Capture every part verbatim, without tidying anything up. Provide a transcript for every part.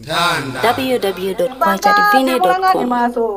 w w w dot kwacha divine dot com.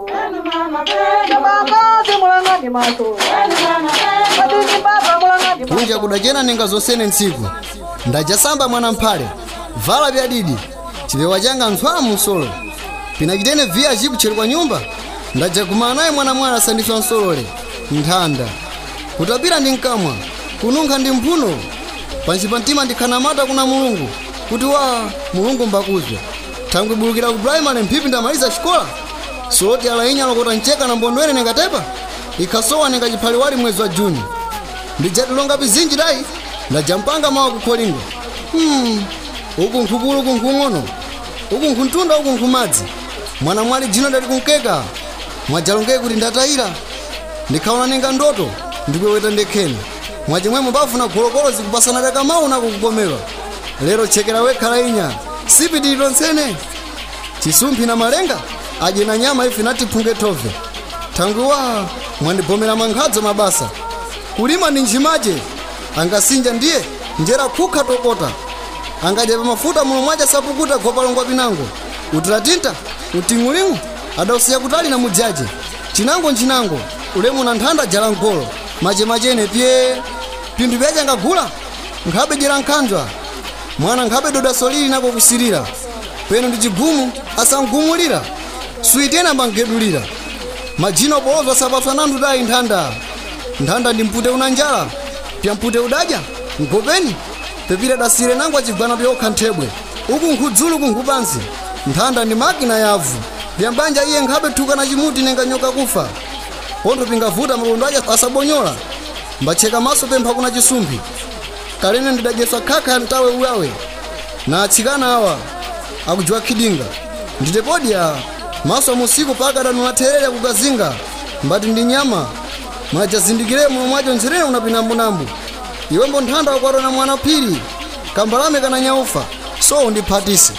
Kunja kudajena ninga zosene ntsiku ndajasamba mwana mphale vala bya didi chilewa changa mswamu nsolo pinachitene via jibu chili kwa nyumba ndajakumana naye mwana mwana sandifa nsolole nthanda kutapira ndi nkamwa kununkha ndi mphuno pansi pantima ndikhanamata kuna mulungu kuti wa mulungu mbakuzwa thangwe bulukira ku primary mphipi ndamaliza xikola soti alainya lokota ncheka na mbondwere nengatepa ikhasowa nengachiphali wali mwezi wa Juni ndijatilonga pizinji dai ndajampanga mawa kukholingo hmm uku nkhukulu uku nkhung'ono uku nkhuntunda uku nkhumadzi mwana mwali jino ndali kunkeka mwajalongeke kuti ndatayira ndikhaona nenga ndoto ndikweweta ndekheni mwachimwemo bafuna gologolo zikupasana daka mawu nako kukomewa lero chekera wekhala inya sipiti lonsene chisumphi na malenga aje na nyama ife natiphunge tove thangwa mwandibomera mankhadzo mabasa kulima ni njimaje angasinja ndiye njera kukha tokota angajepa mafuta mulo mwaja sapukuta gopalongwa pinango utilatinta uting'ulingu adausiya kutali na mujaje chinango nchinango ulemu na nthanda jala nkolo mache machene pye pindu byaja ngagula nkhabe jera nkhanjwa mwana nkhabe doda solili nako kusirira peno ndi chigumu asangumulira suitena mbangedulira majino bolozwa sapaswa nandu dai nthanda nthanda ndi mpute unanjala pya mpute udaja ngopeni pepira dasire nangwa chigwana byokha nthebwe uku nkhudzulu uku nkhupansi nthanda ndi makina yavu byambanja iye nkhabe thuka na chimuti nenga nyoka kufa pontho pingavuta malundo aja asabonyola mbacheka maso pempha kuna chisumphi kalene ndidajeswa khakha ya mtawe uyawe na atsikana awa akujwa khidinga nditepodi ya maso musiku paka danunaterere kukazinga mbati ndi nyama mwajazindikire mulo mwajo nzirene unapinambunambu iwembo nthanda wakwatona mwana phiri kambalame kana nyaufa so ndiphatise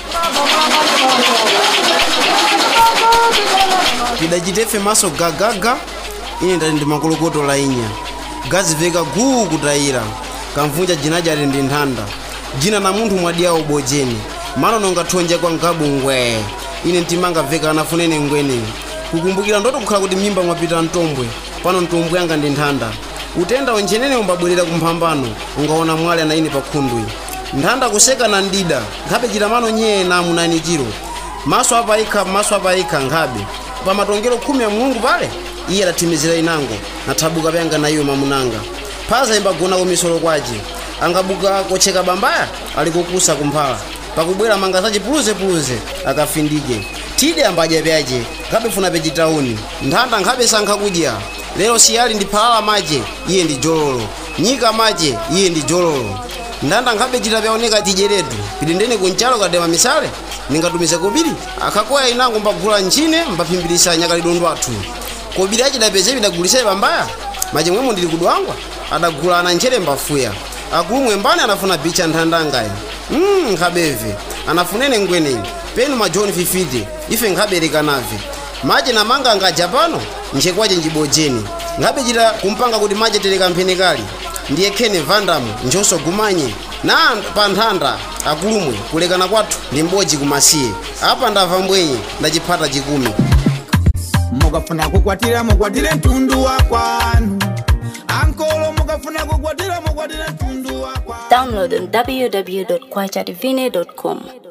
tidachitefe maso gagaga ine ndali ndi makolokoto la inya gazi veka guu kutayira kamvunja jina jali ndi nthanda jina na munthu mwadiyawo bojeni malo nongathonja kwa ngabu ngwe ine ntimanga veka anafunene ngwene kukumbukira ndoto kukhala kuti mimba mwapita ntombwe pano ntombwe yanga ndi nthanda utenda onjenene umbabwerera kumphambano ungaona mwale na ine pakhundwi nthanda kuseka na ndida nkhabe chilamano nyeye na munani chiro maso apaikha maso apaikha nkhabe pamatongero khumi ya mulungu pale iye adathimizira inango nathabuka pyanga na iyo mamunanga phaza imbagona komisolo kwaje angabuka kocheka bambaya alikokusa kumphala pakubwera manga zachi puluze puluze akafindike tide ambaja pyaje nkhabe funa pechitauni nthanda nkhabe sankha kudya lero siyali ndi phalala maje iye ndi jololo nyika maje iye ndi jololo ndanda nkhabe chita pyaoneka tijeretu pitendene kunchalo kadema misale ningatumize kobiri akhakoya inango mbagula nchine mbaphimbirisa nyakalidondo athu kobiri achidapeze bidagulisa bambaya machimwemo ndili kudwangwa adagula ana nchere mbafuya akulumwe mbane anafuna bicha nthandangaya mm nkhabeve anafunene ngweneni penu majoni fifite ife nkhabereka nave maje na manga anga japano nchekwaje njibojeni ngabe chita kumpanga kuti maje tereka mphenekali ndiye khene vandamu njoso gumanye na panthanda akulumwe kulekana kwathu ndi mboji kumasiye apa ndava mbwenye ndachiphata chikumi mukafuna kukwatira mukwatire mtundu wa kwanu ankolo mukafuna kukwatira mukwatire mtundu wa kwanu Download on w w w dot kwacha divine dot com.